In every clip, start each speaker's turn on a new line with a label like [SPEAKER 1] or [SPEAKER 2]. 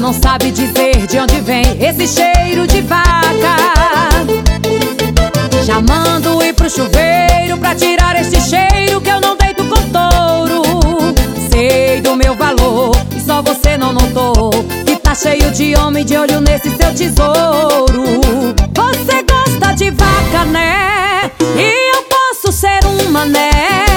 [SPEAKER 1] não sabe dizer de onde vem esse cheiro de vaca. Já mando ir pro chuveiro pra tirar este cheiro, que eu não deito com touro. Sei do meu valor e só você não notou, que tá cheio de homem de olho nesse seu tesouro. Você gosta de vaca, né? E eu posso ser um mané.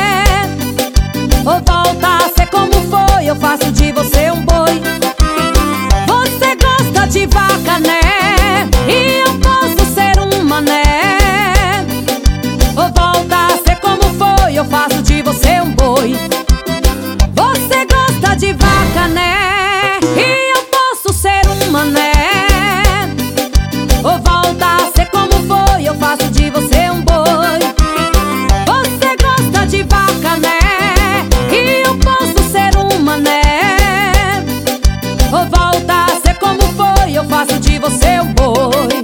[SPEAKER 1] Ou volta a ser como foi, eu faço de você um boi. Você gosta de vaca, né? E eu posso ser um mané. Ou volta a ser como foi, eu faço de você um boi. Você gosta de vaca, né? E eu posso ser um mané. Ou volta a ser como foi, eu faço de você um boi. Você gosta de vaca, né? E eu posso ser um mané. Ou volta a ser como foi, eu faço de você um boi.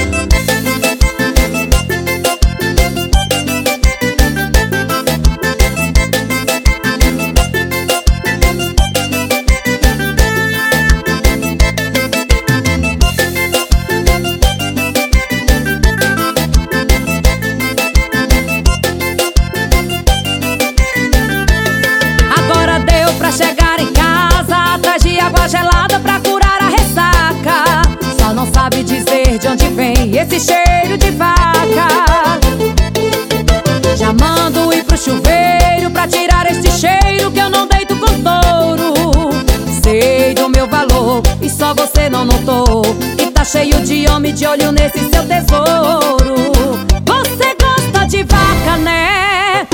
[SPEAKER 1] Chegar em casa atrás de água gelada pra curar a ressaca. Só não sabe dizer de onde vem esse cheiro de vaca. Já mando ir pro chuveiro pra tirar este cheiro, que eu não deito com touro. Sei do meu valor e só você não notou, que tá cheio de homem de olho nesse seu tesouro. Você gosta de vaca, né?